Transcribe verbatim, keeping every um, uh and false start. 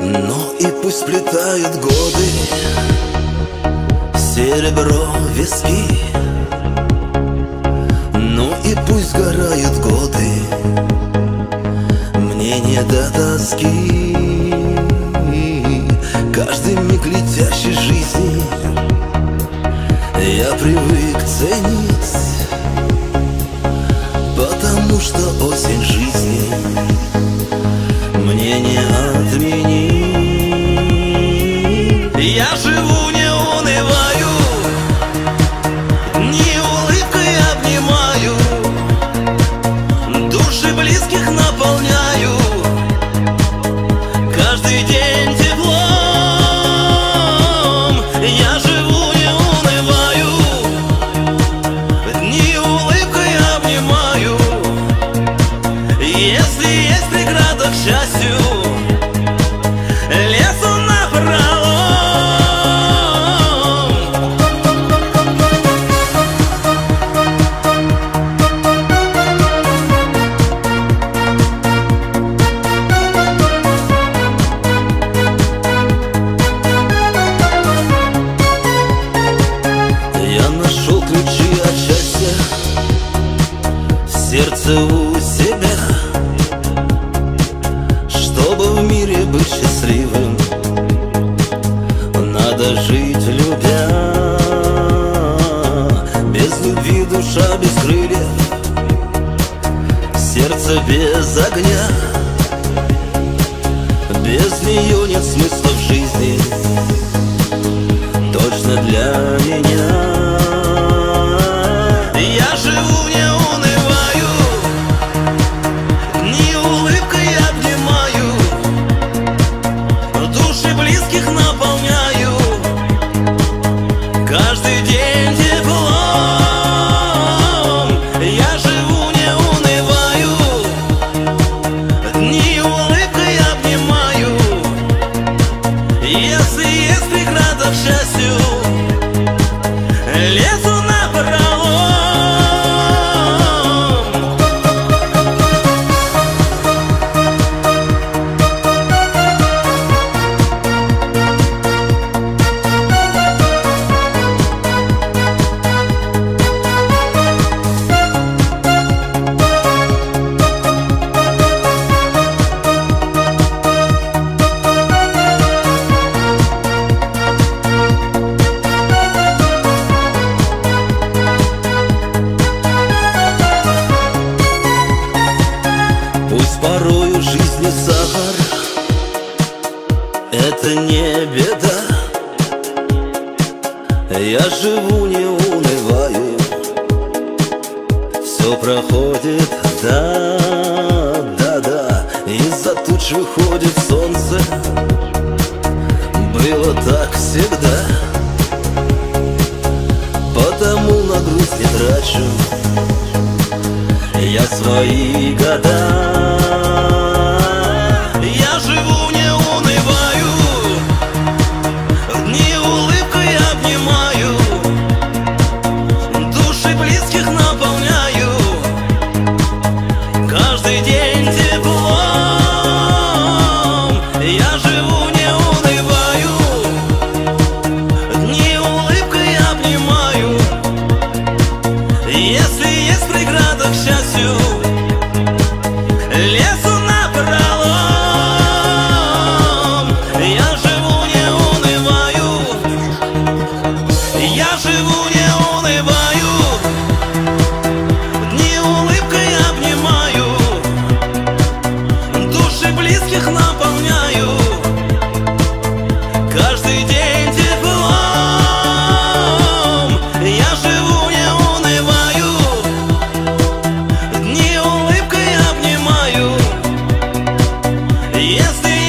Но и пусть сплетают годы серебро виски, ну и пусть сгорают годы, мне не до тоски. Каждый миг летящей жизни я привык ценить, потому что осень жизни мне не отменить. Я живу, не унываю, дни улыбкой обнимаю, души близких наполняю, каждый день теплом. Я живу, не унываю, дни улыбкой обнимаю. Если есть преграда к счастью, лезу напролом. Я нашел ключи от счастья в сердце у себя, чтобы в мире быть счастливым, надо жить любя. Без любви душа без крыльев, сердце без огня. Без нее нет смысла в жизни, точно для меня. Я живу, не унываю, дни улыбкой обнимаю, души близких наполняю, каждый день теплом. Я живу, не унываю, дни улыбкой обнимаю. Если есть преграда к счастью, лезу напролом. Пусть порою жизни сахар — это не беда. Я живу, не унываю, все проходит, да, да, да. Из-за туч выходит солнце, было так всегда. Потому на грусть не трачу я свои года. Я живу, не унываю, дни улыбкой обнимаю, души близких наполняю, каждый день теплом. Я живу, не унываю, дни улыбкой обнимаю. Если есть преграда к счастью, лезу напролом. Я живу, не унываю, я живу, не унываю, дни улыбкой обнимаю, души близких наполняю, каждый день теплом. Я живу, не унываю, дни улыбкой обнимаю. Если